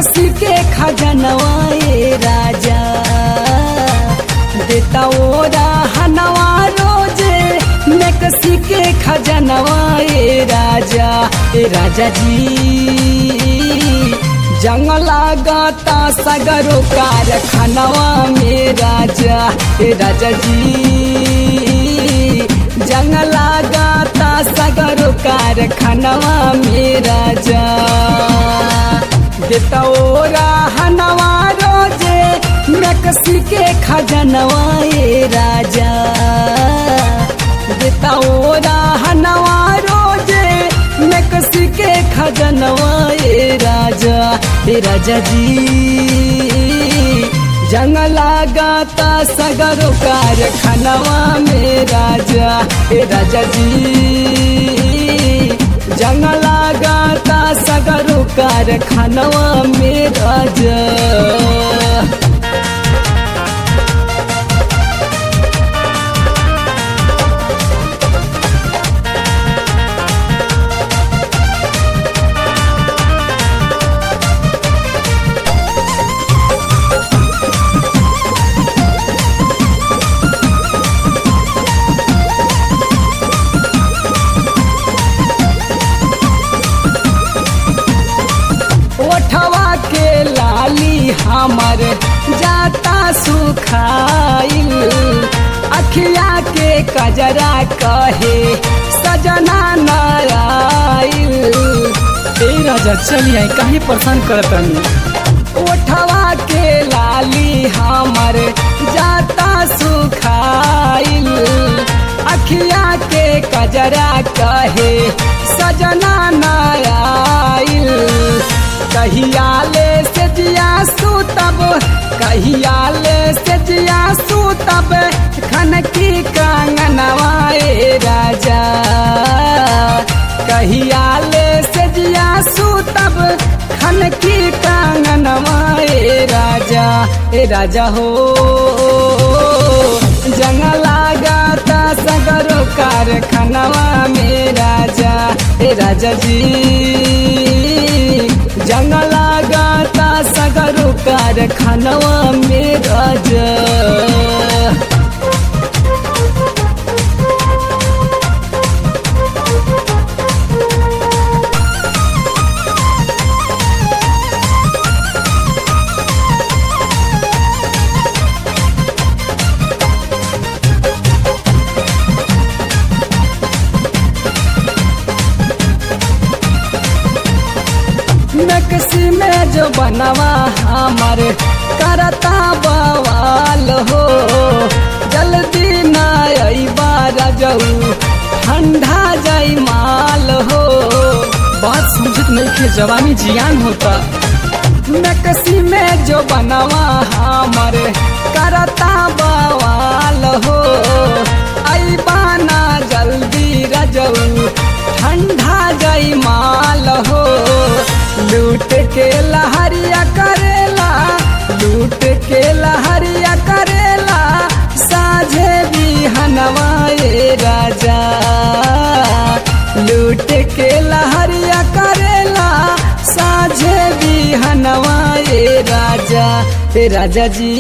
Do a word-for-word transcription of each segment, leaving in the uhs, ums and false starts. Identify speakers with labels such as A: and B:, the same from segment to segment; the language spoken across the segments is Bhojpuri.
A: कसी के खजनवा ए राजा देता ओरा हनवा रोजे मैं कसी के खजनवा ए राजा ए राजा जी जंगला गाता सगरो कारखानवा में राजा ए राजा जी जंगला गाता सगरो कारखानवा में राजा देता ओरा हनवा रोजे मैं कसी के खजनवा ए राजा देता ओरा हनवा रोजे मैं कसी के खजनवा ए राजा ए राजा जी जंगला गाता सगरो कारखानवा में राजा ए राजा जी जंगला गाता सगरो कारखानवा में राजा। ओठवा के लाली हमर जाता सुखाइल अखिया के कजरा कहे सजना नाराइल ए राजा चलिए काहे परेशान करतनी ओठवा के लाली हमर जाता सुखाइल अखिया के कजरा कहे सजना नाराइल कहियाले से जिया सूतब कहियाले से जिया सूतब खन की कांगनवा ए राजा कहियाले से जिया सूतब खन की कांगनवा ए राजा ए राजा हो जंगला गाता सगरो कारखानवा में राजा ए राजा जी जंगला गाता सगरो कारखानवा में राजा। नक्सी में जो बनवा हमर करता बवाल हो जल्दी न अइबा राजऊ ठंडा जाई माल हो बात समझत नहीं के जवानी जियान होता नक्सी में जो बनवा हमर करता बवाल हो अइबा ना जल्दी राजऊ ठंडा जाई माल हो लूट के लहरिया करेला लूट के लहरिया करेला साझे भी हनवाए राजा लूट के लहरिया करेला साझे भी हनवाए राजा ए राजा जी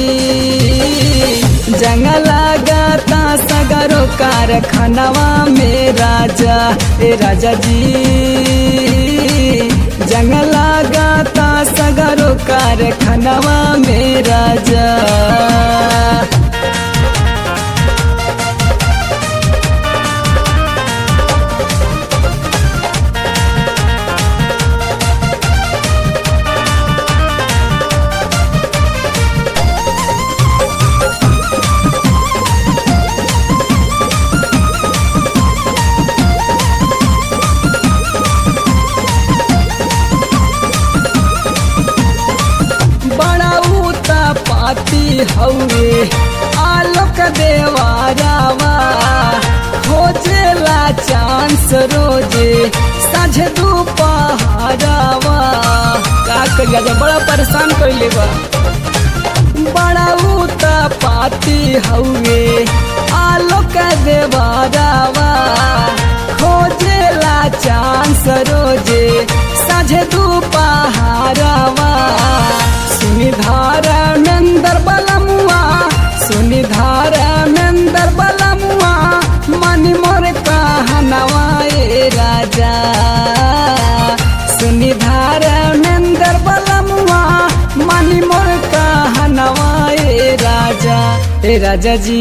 A: जंगला गाता सगरो कारखानवा में राजा ए राजा जी जंगला गाता सगरो कारखानवा में राजा। हौवे आलोक देवारावा खोजेला चांस रोजे साझे दोपहरावा का करिया जा बड़ा परेशान कइले बा बड़ा उता पाती हौवे आलोक देवारावा खोजेला चांस रोजे साझे दोपहरावा राजा सुनी धर्मेंद्र बलमुआ मानी मोर कहनवा ए राजा ए राजा जी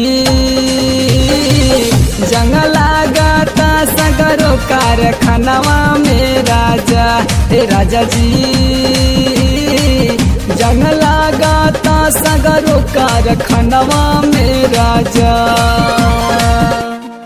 A: जंग लागता सगरो कारखानवा में राजा ए राजा जी जंग लागता सगरो कारखानवा में राजा।